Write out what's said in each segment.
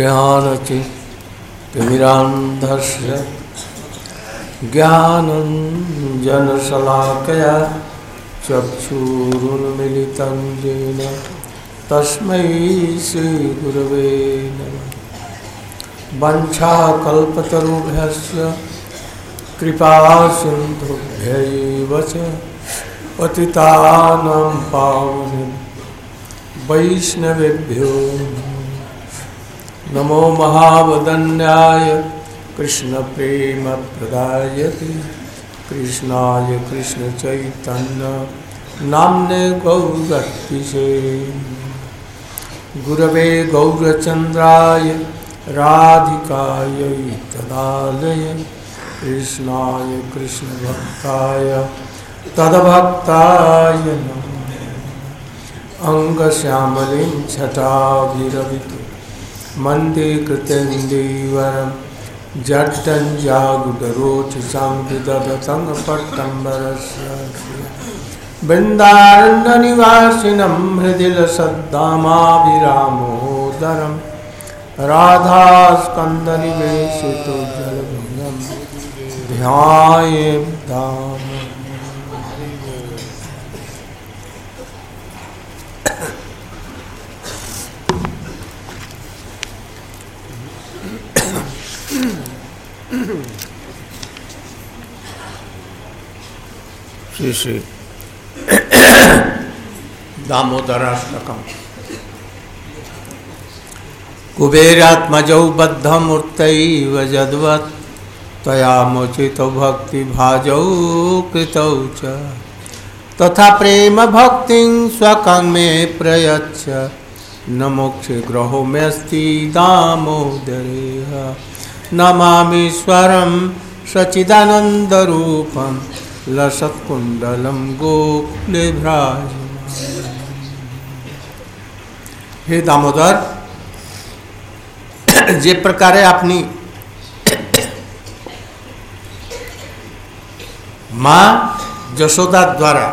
ज्ञानतिमिरान्धस्य ज्ञानञ्जनशलाकया चक्षुरुन्मिलितं येन तस्मै श्रीगुरवे नमः। वंशाकल्पतरुभ्यश्च कृपासिन्धुभ्यैव च पतितानां पावनेभ्यो वैष्णवेभ्यो नमो महावदन्याय कृष्णप्रेमप्रदायते कृष्णाय कृष्णचैतन्य नाम्ने गौरतिसे गुरवे गौरचन्द्राय राधिकायै तदालये कृष्णाय कृष्णभक्ताय तद्भक्ताय नमः। अंगश्यामलिं छटाभिरवितु मन्दे कृतेन्दीवरं जट्टञ्जागुडरोचसां विदधतं पट्टम्बरस्य वृन्दारण्यनिवासिनं हृदिलसद्दामाभिरामोदरं राधास्कन्दनिवेशितो जलभुजं ध्यायेत् दाम। श्री श्री दामोदराष्टकम। कुबेरात्मजौ बद्धमूर्तैव यद्वत् तया मोचितो भक्तिभाजौ कृतौ च तथा प्रेम भक्तिं स्वकं मे प्रयच्छ न मोक्षे ग्रहो मेऽस्ति दामोदरेह। नमामीश्वरं सच्चिदानन्दरूपं लसत्कुण्डलं गोकुले भ्राजमानं। हे दामोदर, जे प्रकारे अपनी माँ जशोदा द्वारा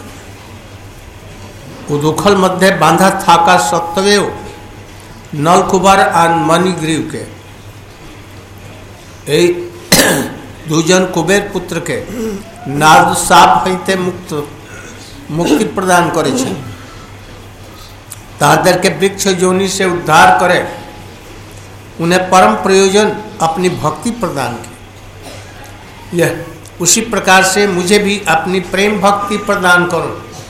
उदुखल मध्य बांधा था का सत्वेव नलकुबर और मणिग्रीव के दुजन कुबेर पुत्र के नारद साप हईते मुक्ति प्रदान करे छे, तादर के वृक्ष जोनि से उद्धार करे, उन्हें परम प्रयोजन अपनी भक्ति प्रदान की। यह उसी प्रकार से मुझे भी अपनी प्रेम भक्ति प्रदान करो।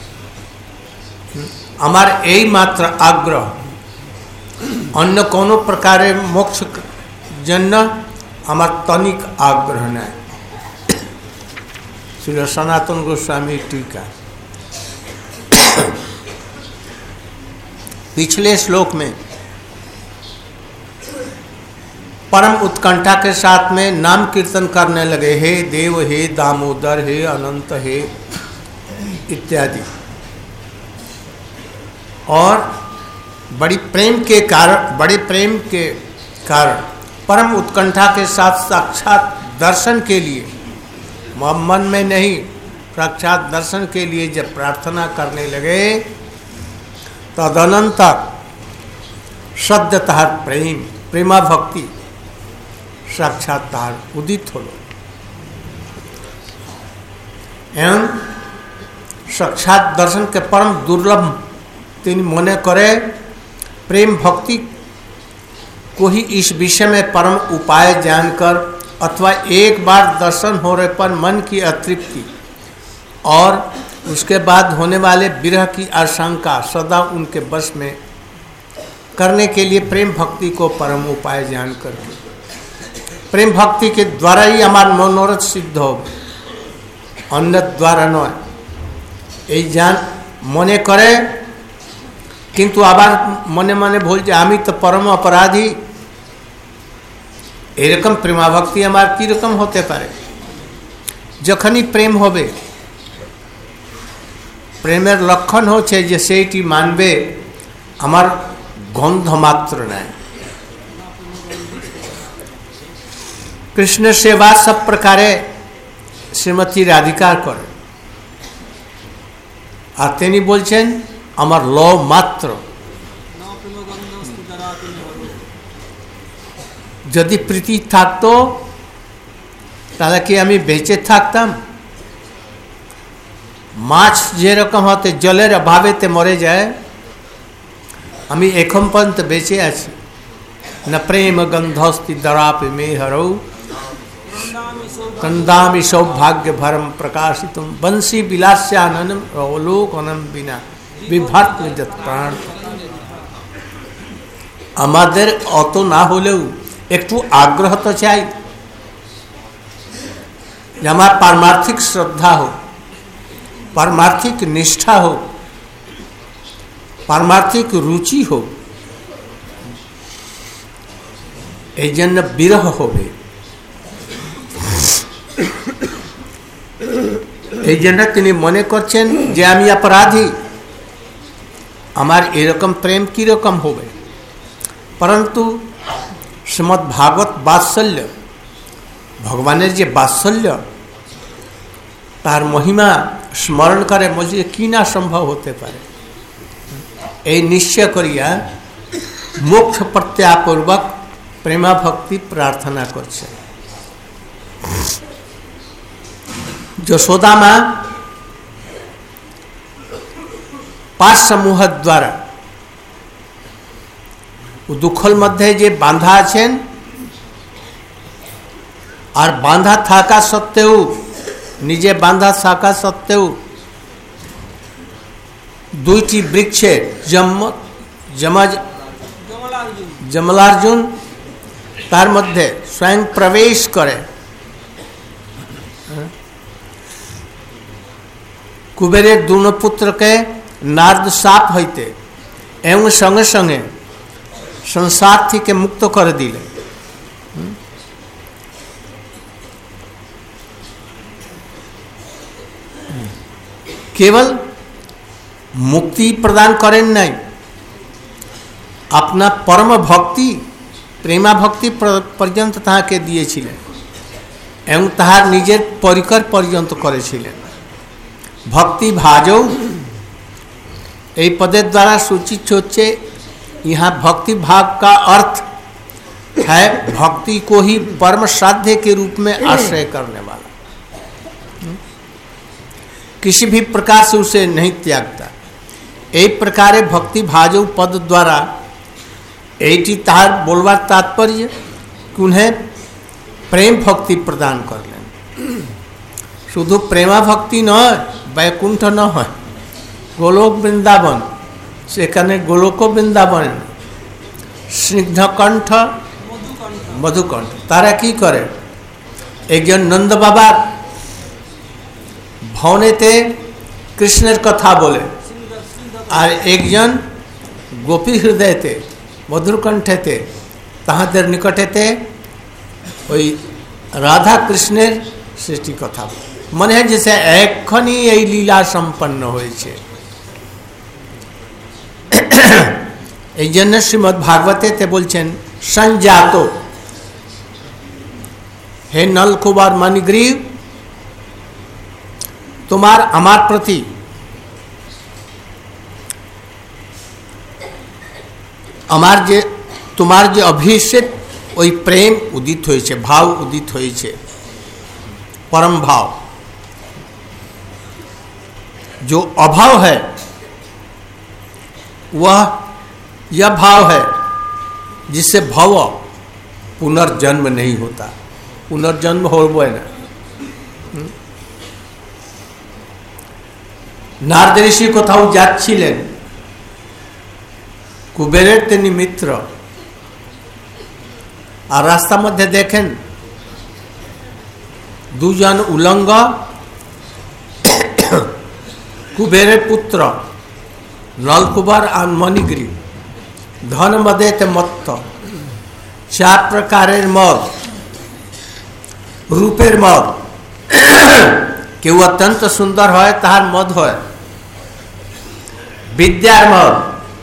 हमार यही मात्र आग्रह, अन्य कोनो प्रकारे मोक्ष जन्य हमार तनिक आग्रह न। श्री सनातन गोस्वामी टीका। पिछले श्लोक में परम उत्कंठा के साथ में नाम कीर्तन करने लगे, हे देव, हे दामोदर, हे अनंत, हे इत्यादि, और बड़े प्रेम के कारण परम उत्कंठा के साथ साक्षात दर्शन के लिए, मन में नहीं साक्षात दर्शन के लिए जब प्रार्थना करने लगे, तदनंतर सद्यतः प्रेमा भक्ति साक्षात्कार उदित होलो एवं साक्षात दर्शन के परम दुर्लभ तीन मने करे प्रेम भक्ति को ही इस विषय में परम उपाय जानकर अथवा एक बार दर्शन होने पर मन की अतृप्ति और उसके बाद होने वाले विरह की आशंका सदा उनके वश में करने के लिए प्रेम भक्ति को परम उपाय जानकर प्रेम भक्ति के द्वारा ही हमारा मनोरथ सिद्ध हो, अन्य द्वारा न। ये जान मने करे किंतु आबार मने मने भूल जाए आमी तो परम अपराधी। एरकम प्रेमा भक्ति हमार की रकम होते पारे जखनी प्रेम होबे, प्रेमेर लक्षण होछे जे सेटी मानबे हमार गंध मात्र नहीं। कृष्ण सेवा सब प्रकारे श्रीमती राधिका कर আর তিনি বলছেন আমার লव मात्र যদি প্রীতি থাকতো তাহলে কি আমি বেঁচে থাকতাম? মাছ যেরকম হতে জলের অভাবেতে মরে যায়, আমি এখন পর্যন্ত বেঁচে আছি। न प्रेम गंधोस्ति दरापि मे हरौ कंदामि सौभाग्य भरम प्रकाशितुम बंसी विलास्याननम अवलोकनम बिना विभर्त যত প্রাণ। আমাদের অত না হলেও একটু আগ্রহ তো চাই, যে আমার পারমার্থিক শ্রদ্ধা হোক, পারমার্থিক নিষ্ঠা হোক, পারমার্থিক রুচি হোক। এই জন্য বিরহ হবে। এই জন্য তিনি মনে করছেন যে আমি অপরাধী, আমার এরকম প্রেম কিরকম হবে। परंतु श्रीमद् भागवत बात्सल्य, भगवाনের যে বাৎসল্য, তার মহিমা স্মরণ করে বলছে কি না সম্ভব হতে পারে। এই নিশ্চয় করিয়া মোক্ষ প্রত্যাপূর্বক প্রেমা ভক্তি প্রার্থনা করছে। যশোদা মা পাঁচ সমূহ দ্বারা দুঃখল মধ্যে যে বাঁধা আছেন, আর বাঁধা থাকা সত্ত্বেও, নিজে বাঁধা থাকা সত্ত্বেও দুইটি বৃক্ষে যমলার্জুন তার মধ্যে স্বয়ং প্রবেশ করে কুবেরের দুনো পুত্রকে নারদ সাপ হইতে এবং সঙ্গে সঙ্গে संसार থেকে মুক্ত করে দিলেন। केवल मुक्ति प्रदान करें नहीं, अपना परम भक्ति प्रेमा भक्ति पर्यंत ताके दिएছিলেন এবং তাহার নিজের পরিকর পর্যন্ত করেছিলেন। भक्ति भाजौ এই পদের দ্বারা সূচিত হচ্ছে, यहाँ भक्ति भाव का अर्थ है भक्ति को ही परम साध्य के रूप में आश्रय करने वाला, किसी भी प्रकार से उसे नहीं त्यागता। एक प्रकार भक्ति भाजौ पद द्वारा एटी तार बोलवार तात्पर्य कि उन्हें प्रेम भक्ति प्रदान कर लें। शुद्ध प्रेमा भक्ति न वैकुंठ न है, गोलोक वृंदावन সেখানে গোলক বৃন্দাবন, স্নিগ্ধকণ্ঠ মধুকণ্ঠ। তারা কি করে, একজন নন্দ বাবার ভবনেতে কৃষ্ণের কথা বলে, আর একজন গোপী হৃদয়তে মধুকণ্ঠেতে তাহাদের নিকটেতে ওই রাধা কৃষ্ণের সৃষ্টি কথা মনে হয় যে এক্ষণই এই লীলা সম্পন্ন হয়েছে। এই জন্য শ্রীমদ্ ভাগবতেতে বলছেন সংজাত, হে নলকুবার মণিগ্রীব, তোমার আমার প্রতি তোমার যে অভিষেক ওই প্রেম উদিত হয়েছে, ভাव उदित হয়েছে, परम भाव। जो अभाव है वह यह भाव है जिससे भव पुनर्जन्म नहीं होता। पुनर्जन्म हो ना, नारद ऋषि कोথাও যাচ্ছিলেন, কুবেরের তিনি মিত্র, আর রাস্তার মধ্যে দেখেন দুজন উলঙ্গ কুবেরের পুত্র নলকুবার আর মণিগ্রীব ধন মদেতে মত্ত, চার প্রকারের মদ, রূপের মদ। কেউ অত্যন্ত সুন্দর হয় তাহার মদ হয়, বিদ্যার মদ,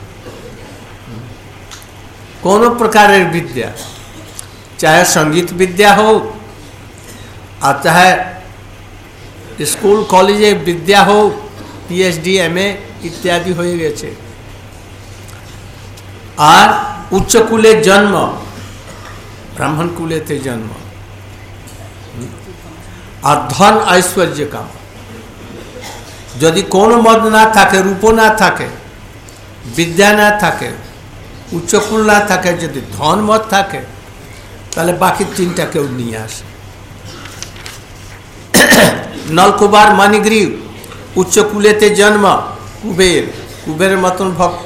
কোন প্রকারের বিদ্যা, चाहे संगीत विद्या हो और चाहे स्कूल कॉलेजे विद्या हो, पीएचडी एमए इत्यादि हो गए, और उच्च कुले जन्म ब्राह्मण कुलेते जन्म और धन ऐश्वर्य काम यदि कोनो मद ना थाके रूपो ना थाके विद्या ना थाके उच्चकुल ना थाके यदि धन मद थाके ताहले बाकी तीनटा केउ निये आसे नलकुमार मणिग्रीव उच्चकुलेते जन्म कुबेर कुबेर मतन भक्त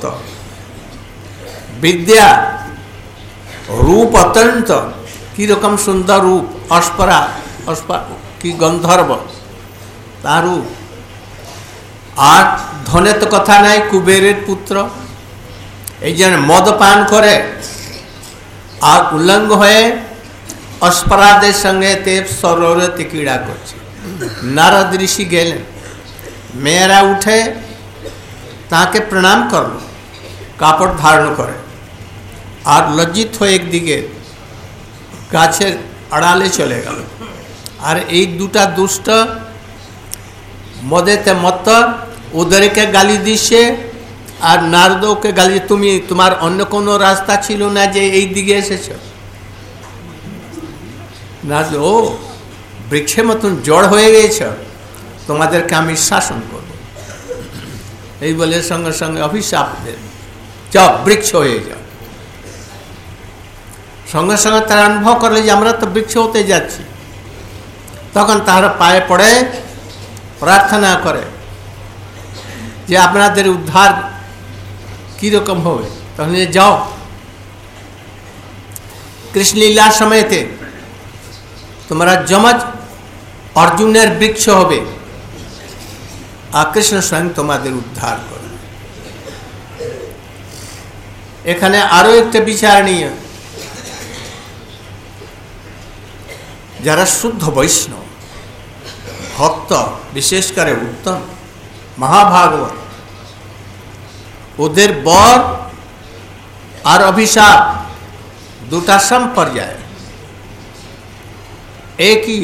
विद्या रूप अत्यंत की रकम सुंदर रूप अस्परा की गंधर्व तार रूप और धने तो कथा नहीं कुबेरेर पुत्र मद पान करे और उल्लंघ हुए अस्पराधेर संगे सरोवरे क्रीड़ा करछे नारद ऋषि गेलेन मेয়েরা उठे ताके प्रणाम करलो कापड़ धारण करे और लज्जित हो एक दिके गाछेर आड़ाले चले गेल और एक दुटा दुष्ट मदेते मत्त ओदेरके गाली दिच्छे और नारदो के गाली तुमी तुम्हार अन्य कोनो रास्ता छिलो ना जे एई दिके एसेछो नारद ओ वृक्षे मतन जड़ हये गेछो तुम्हादेरके आमि शासन करब এই বলে সঙ্গে সঙ্গে অভিশাপ দেন যাও বৃক্ষ হয়ে যাও সঙ্গে সঙ্গে তারা অনুভব করলে যে আমরা তো বৃক্ষ হতে যাচ্ছি তখন তারা পায়ে পড়ে প্রার্থনা করে যে আপনাদের উদ্ধার কি রকম হবে তখন যাও কৃষ্ণ লীলার সময়তে তোমরা যমজ अर्जुनेर वृक्ष होबे और कृष्ण स्वयं तुम्हारे उद्धार कर एखाने आरो एक विचारणीय जरा शुद्ध वैष्णव भक्त विशेष करे उत्तम महाभागवत ओदेर बर और अभिशाप दुटा सम्पर्याय एक ही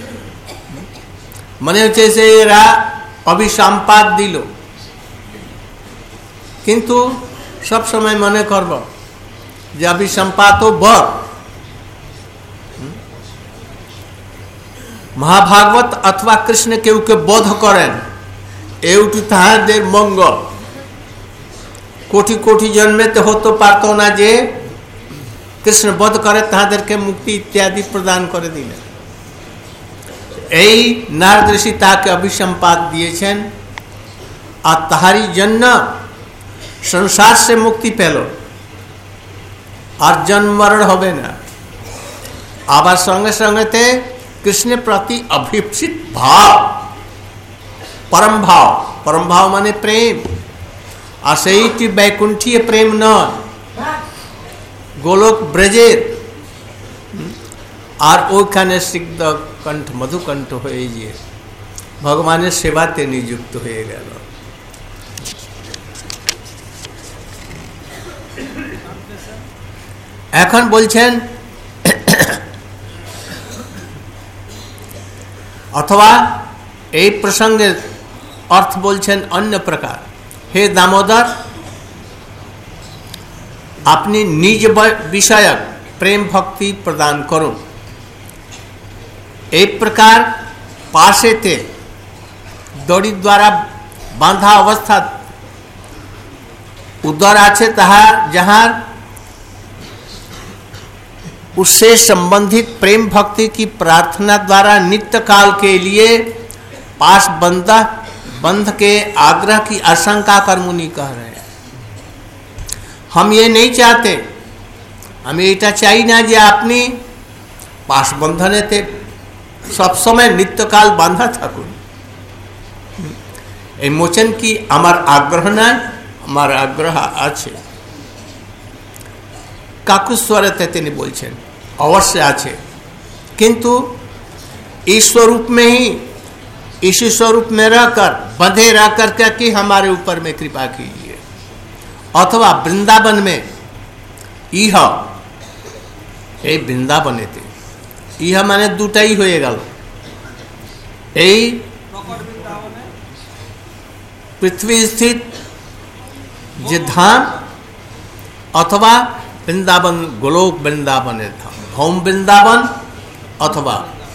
मने হচ্ছে এরা অভিসম্পাদ দিল কিন্তু सब समय मने करब যে অভিসম্পাদও बर महाभागवत अथवा कृष्ण केउ के बोध करें एउटु ताहादेर मंगल कोटि कोटि जन्मेते हतो पारतो ना जे कृष्ण बोध करे ताहादेरके मुक्ति इत्यादि प्रदान करे दिलेन এই नारद ऋषि ताके अभिसंपाद दिएছেন और ताहारी जन्म संसार से मुक्ति पेलो और जन्म मरण होबे ना आबार संगे संगेते कृष्ण प्रति अभिप्सित भाव परम भाव माने प्रेम और सेइटी बैकुंठीय प्रेम न गोलोक ब्रजेर और ओखाने सिद्ध कंठ मधुकंठ हो भगवान सेवाते नियुक्त हो गेल एखन बोलছেন अथवा এই प्रसंगे अर्थ बोलছেন अन्य प्रकार हे दामोदर अपनी निज विषयक प्रेम भक्ति प्रदान करो एक प्रकार पासे थे दड़ी द्वारा बांधा अवस्था उदर आछे ताहार जहाँ उससे संबंधित प्रेम भक्ति की प्रार्थना द्वारा नित्य काल के लिए पास बंध के आग्रह की आशंका कर मुनि कह रहे हैं हम ये नहीं चाहते हमें एटा चाहिए ना जे अपनी पास बंधने थे सब समय नित्य काल बांधा थाकुन मोचन की आमार आग्रह ना आमार आग्रह आछे काकुस्वरते तिनि बोलছেন अवश्य आछे किंतु इस स्वरूप में ही इसी स्वरूप में रहकर बंधे रहकर क्या कि हमारे ऊपर में कृपा कीजिए अथवा वृंदावन में इह ए वृंदावने थे इह माने दुटाई हो गल पृथ्वी स्थित जे धाम अथवा वृंदावन गोलोक वृंदावन धाम होम वृंदावन अथवा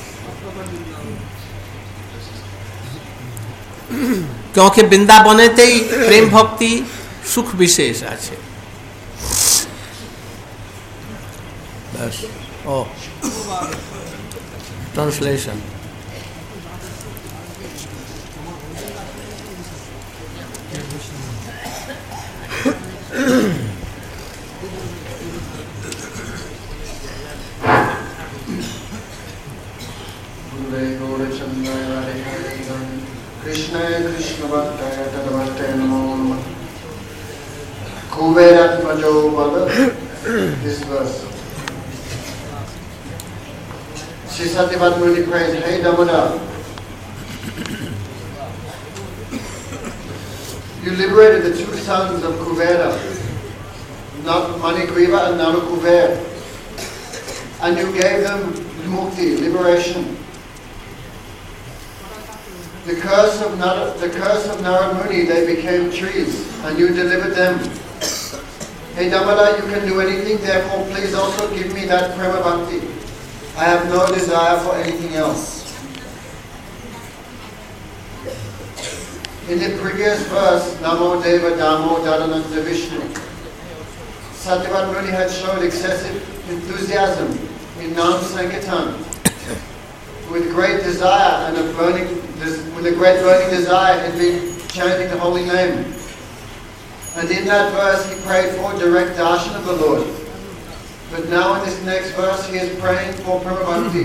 क्योंकि वृंदावनेतेई प्रेम भक्ति सुख विशेष आछे बस ओ translation Krishna Krishna Bhattaya Tadavattaya Namo Namaha. Kuveratmajo Bala, this verse. Sri Satyavati Muni prays, Hey Damodar, you liberated the two sons of Kuvera, Manigriva and Nalukuver, and you gave them mukti, liberation. The curse of Narad Muni, they became trees, and you delivered them. Hey Damodar, you can do anything, therefore please also give me that prema bhakti. I have no desire for anything else. In the previous verse, Namo Deva Damo Dadananda Vishnu, Satyavati Muni had showed excessive enthusiasm in Nam Sankirtan, with great desire and with a great burning desire had been chanting the holy name. And in that verse he prayed for direct darshan of the Lord. But now in this next verse he is praying for prema bhakti.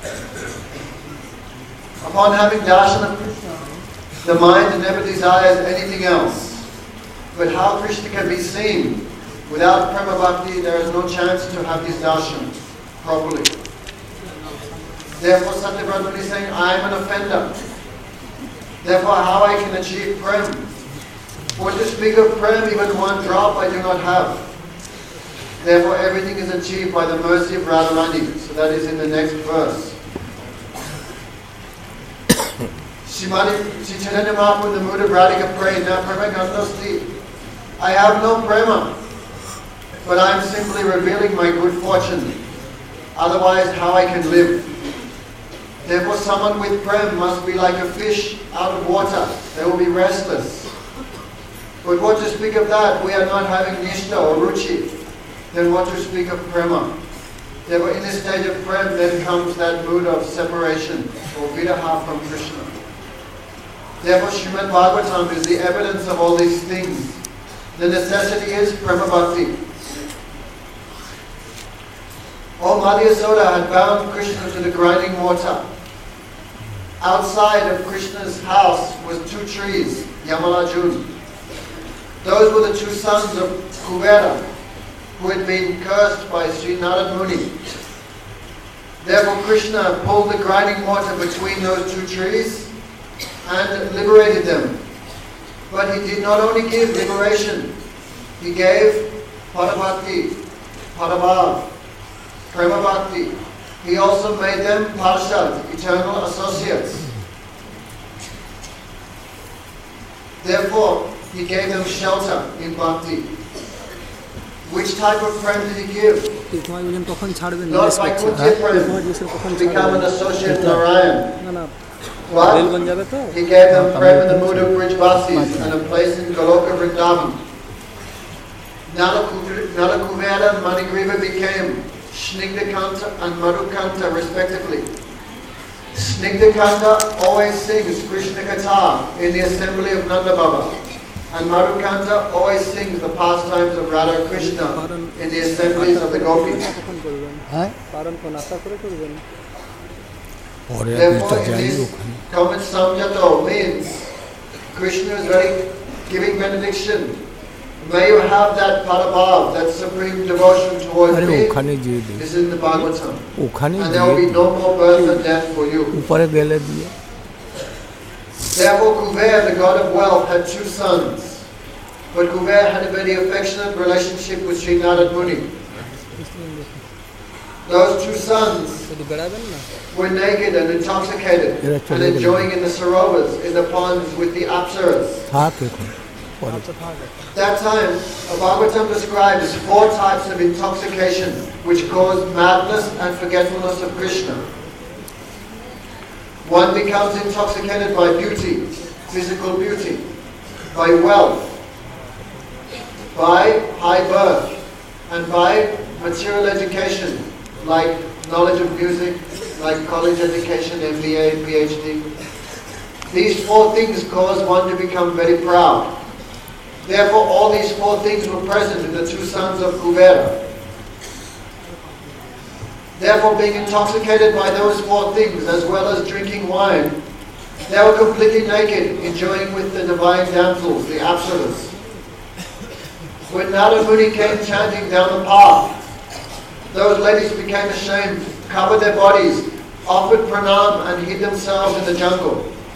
Upon having darshan of Krishna, the mind never desires anything else. But how Krishna can be seen without prema bhakti, there is no chance to have this darshan properly. Therefore Satyavati Muni is saying, I am an offender. Therefore how I can achieve prem? For to speak of prem, even one drop I do not have. Therefore everything is achieved by the mercy of Radharani. So that is in the next verse. Sri Chaitanya Mahaprabhu in the mood of Radhika prayed, now prema gandhasti. I have no prema, but I am simply revealing my good fortune. Otherwise how I can live? Therefore someone with prem must be like a fish out of water. They will be restless. But what to speak of that? We are not having nishta or ruchi. Then what to speak of prema? Therefore in this stage of prem then comes that mood of separation or vidaha from Krishna. Therefore Srimad Bhagavatam is the evidence of all these things. The necessity is prema bhakti. All Madhya Yasoda had bound Krishna to the grinding water. Outside of Krishna's house was two trees, Yamalajun. Those were the two sons of Kuvera, who had been cursed by Sri Narad Muni. Therefore Krishna pulled the grinding water between those two trees and liberated them. But he did not only give liberation, he gave Parabhakti, Parabhav, Prema Bhakti. He also made them Parshad, eternal associates. Therefore, he gave them shelter in Bhakti. Which type of prem did he give? Not by Kunti prem, to become an associate of Narayan. But he gave them prem in the mood of Brijvasis and a place in Goloka Vrindavan. Nalakuvera and Manigriva became Snigdakanta and Madhukanta respectively. Snigdakanta always sings Krishna Katha in the assembly of Nanda Baba, and Madhukanta always sings the pastimes of Radha Krishna in the assemblies of the Gopis. Therefore, in this comment Samjato means Krishna is very giving benediction. May you have that parabhav, that supreme devotion towards me. This is the Bhagavatam. And there will be no more birth and death for you. Therefore Kuber, the god of wealth, had two sons. But Kuber had a very affectionate relationship with Sri Narad Muni. Those two sons were naked and intoxicated and enjoying in the sarovars, in the ponds with the apsaras. That time, Bhagavatam describes 4 types of intoxication which cause madness and forgetfulness of Krishna. One becomes intoxicated by beauty, physical beauty, by wealth, by high birth, and by material education, like knowledge of music, like college education, MBA, PhD. These 4 things cause one to become very proud. Therefore, all these 4 things were present in the 2 sons of Kuvera. Therefore, being intoxicated by those 4 things, as well as drinking wine, they were completely naked, enjoying with the divine damsels, the Apsaras. When Narada Muni came chanting down the path, those ladies became ashamed, covered their bodies, offered pranam, and hid themselves in the jungle.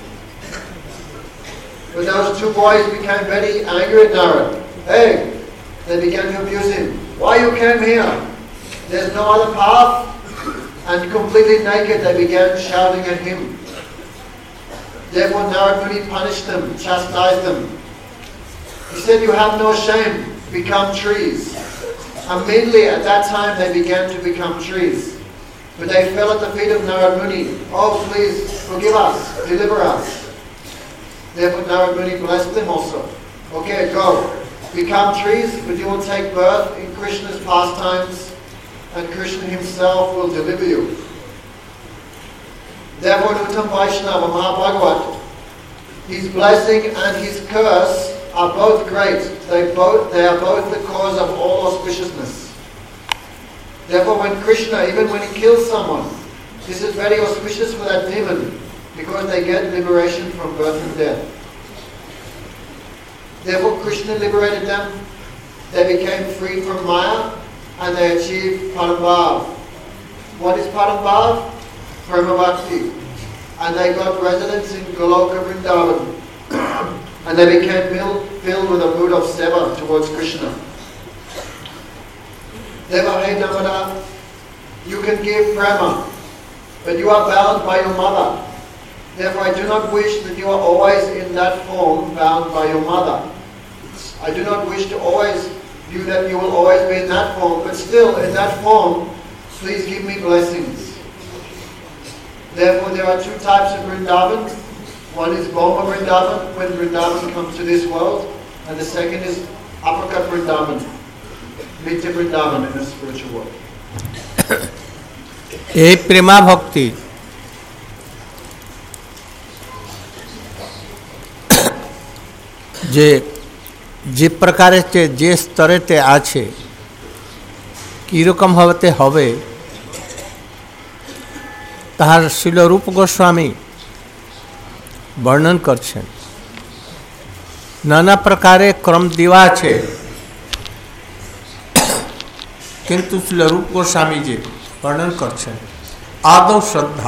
But those 2 boys became very angry at Narada. Hey, they began to abuse him. Why you came here? There's no other path. And completely naked, they began shouting at him. Therefore, Narada Muni punished them, chastised them. He said, you have no shame, become trees. Immediately at that time, they began to become trees. But they fell at the feet of Narada Muni. Oh, please, forgive us, deliver us. Therefore, Narada Muni blessed them also. Okay, go. Become trees, but you will take birth in Krishna's pastimes, and Krishna himself will deliver you. Therefore, Uttam Vaishnava Mahabhagavat, his blessing and his curse are both great. They are both the cause of all auspiciousness. Therefore, when Krishna, even when he kills someone, this is very auspicious for that demon, because they get liberation from birth and death. Therefore, Krishna liberated them. They became free from Maya, and they achieved Parambhav. What is Parambhav? Prema Bhakti. And they got residence in Goloka Vrindavan. And they became filled with a mood of seva towards Krishna. Therefore, hey Narada, you can give prema, but you are bound by your mother. Therefore, I do not wish that you are always in that form bound by your mother. I do not wish to always view that you will always be in that form, but still in that form, please give me blessings. Therefore, there are 2 types of Vrindavan. One is Bhoma Vrindavan, when Vrindavan comes to this world, and the second is Uppercut Vrindavan, Nitya Vrindavan in the spiritual world. ए प्रेमा भक्ति যে প্রকারে যে স্তরেতে আছে কীরকম হতে হবে তাহার শিল রূপ গোস্বামী বর্ণন করছেন। নানা প্রকারে ক্রম দেওয়া আছে, কিন্তু শিল রূপ গোস্বামী যে বর্ণন করছেন আদৌ শ্রদ্ধা,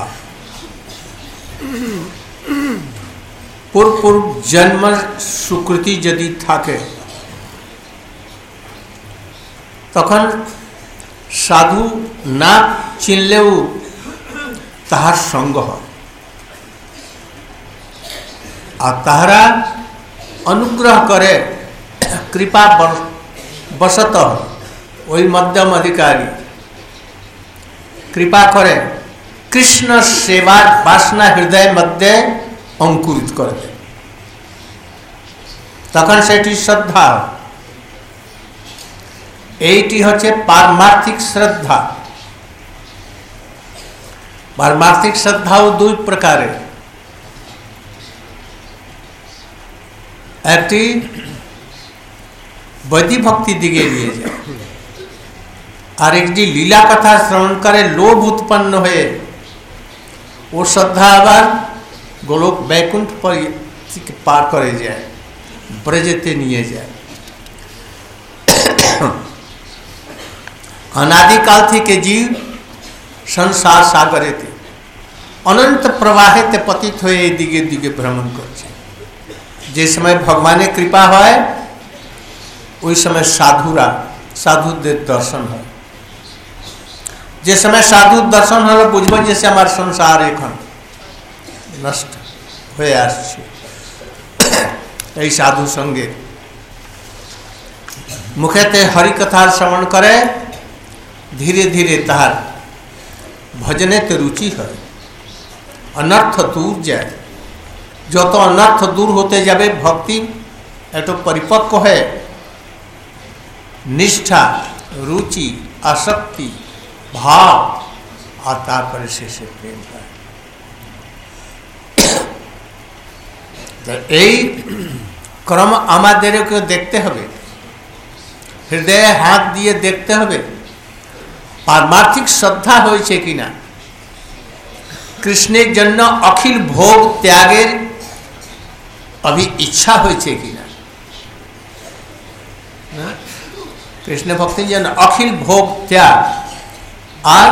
पूर्व जन्म सुकृति यदि थाके तखन साधु ना चिनलेও ताहार संग হয় আর তাহারা अनुग्रह करे कृपा बशत ওই मध्यम अधिकारी कृपा करे कृष्ण सेवा वासना हृदय मध्य अंकुरित कर दे तखन सेटी श्रद्धा एटी होच्छे पारमार्थिक श्रद्धा। पारमार्थिक श्रद्धाओ 2 प्रकारे, एकटी वैदिक भक्ति दिगे लिए जाए और एकटी लीला कथा श्रवण करे लोभ उत्पन्न हुए वो श्रद्धा आबार गोलोक बैकुंठ पर पार करे जाए, ब्रजते निये जाए। अनादिकाल थी के जीव संसार सागरे थे अनंत प्रवाहे ते पतित हुए दिगे दिगे भ्रमण कर जे समय भगवान कृपा है ওই समय साधुरा साधुদের दर्शन है जे समय साधु दर्शन हलो बुझबो जैसे हमार संसार एखन नष्ट হয়ে আসছে এই সাধু সঙ্গে मुखेते हरि कथा श्रवण करे धीरे धीरे तार भजने ते रुचि है अनर्थ दूर जाए जो तो अनर्थ दूर होते जाए भक्ति एटो परिपक्व है निष्ठा रुचि आसक्ति भाव आता पर से प्रेम है तो यही क्रम आमादेर को देखते हबे हृदय हाथ दिए देखते हबे पारमार्थिक श्रद्धा होइछे कि ना कृष्णेर जन्य अखिल भोग त्यागेर अभी इच्छा होइछे कि ना कृष्ण भक्ति जन अखिल भोग त्याग और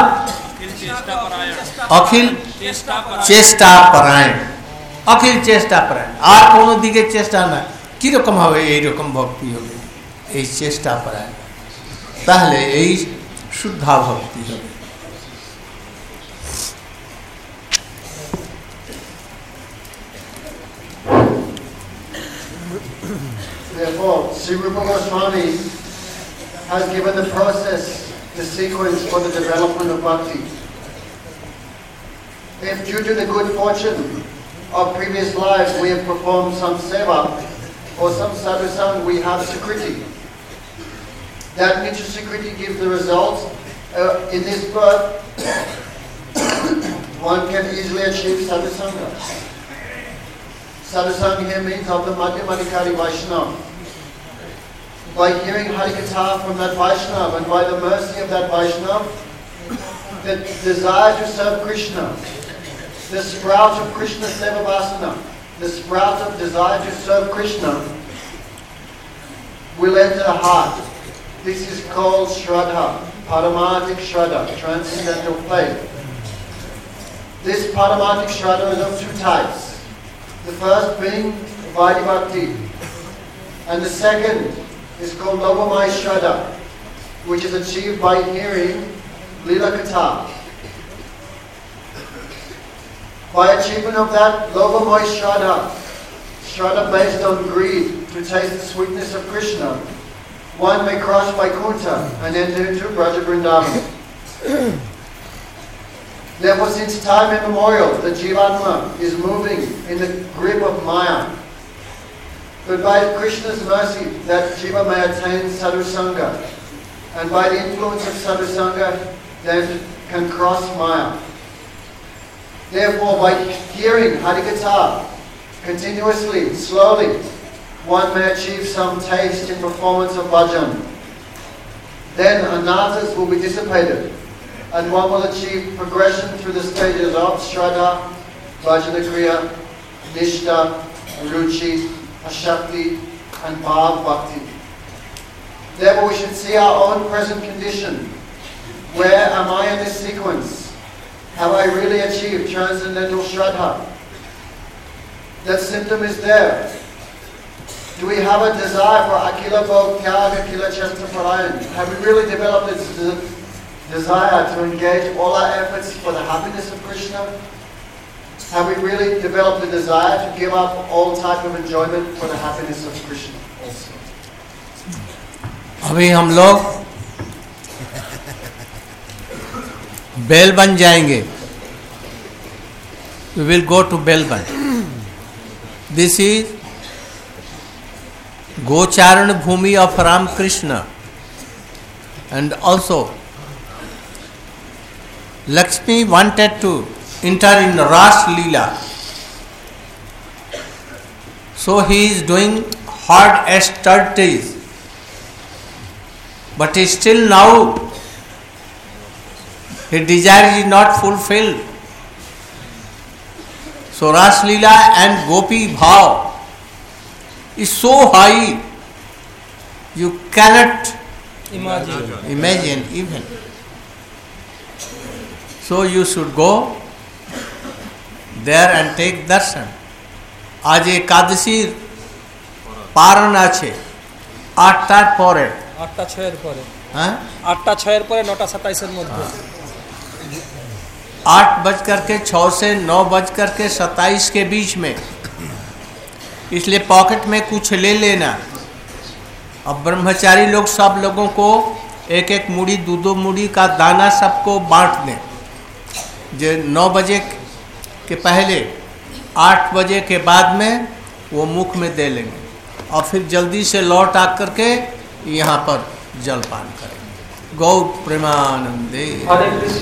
अखिल चेष्टा परायण अखिल चेष्टा परायण और कोनो दिके चेष्टा ना कि रकम हवे एई रकम भक्ति होबे एई चेष्टा परायण ताहले एई शुद्धा भक्ति होबे Therefore, Sri Rupa Goswami has given the process, the sequence for the development of bhakti. If due to the good fortune of previous lives we have performed some seva or some sadhusang, we have sukriti. That nature sukriti gives the results. In this birth, one can easily achieve sadhusanga. Sadhusanga here means of the Madhyamadikari Vaishnava. By hearing Harikatha from that Vaishnava and by the mercy of that Vaishnava, the desire to serve Krishna, the sprout of Krishna Seva Vasana, the sprout of desire to serve Krishna will enter the heart. This is called Shraddha, Paramatic Shraddha, transcendental faith. This Paramatic Shraddha is of two types. The first being Vaidhi Bhakti, and the second is called Lobamaya Shraddha, which is achieved by hearing Lila Katha. By achievement of that Lobamaya Shraddha, Shraddha based on greed to taste the sweetness of Krishna, one may cross Vaikuntha and enter into Braja Vrindavan. Therefore, since time immemorial, the Jivatma is moving in the grip of Maya. But by Krishna's mercy, that Jiva may attain Sadhusanga. And by the influence of Sadhusanga, then can cross Maya. Therefore, by hearing Harikatha continuously, slowly, one may achieve some taste in performance of bhajan. Then anarthas will be dissipated, and one will achieve progression through the stages of Shraddha, Bhajanakriya, Nishtha, Ruchi, Ashakti, and Bhav Bhakti. Therefore we should see our own present condition. Where am I in this sequence? Have I really achieved transcendental Shraddha? That symptom is there. Do we have a desire for Akila Bhog Tyaga, Akila Chesta Parayan? Have we really developed this desire to engage all our efforts for the happiness of Krishna? Have we really developed the desire to give up all type of enjoyment for the happiness of Krishna also? अभी हम लोग bell बन जाएंगे. We will go to Belban. This is Gocharan Bhumi of Ram Krishna, and also Lakshmi wanted to enter in Ras Leela. So he is doing hard studies, but still now his desire is not fulfilled. So Ras Leela and Gopi Bhav is so high, you cannot imagine even. So you should go there and take darshan. आज एकादशी पारण आछे 8টার পরে 8টা 6 পরে হ্যাঁ 8টা 6 পরে 9টা 27 এর মধ্যে 8:06 से 9:27 के बीच में. इसलिए पॉकेट में कुछ ले लेना. अब ब्रह्मचारी लोग सब लोगों को एक एक मुड़ी दो मुड़ी का दाना सबको बांट दें। जो 9 बजे के पहले 8 बजे के बाद में वो मुख में दे लेंगे और फिर जल्दी से लौट आ करके यहाँ पर जलपान करेंगे। गौ प्रेमानंदे। हरे कृष्ण।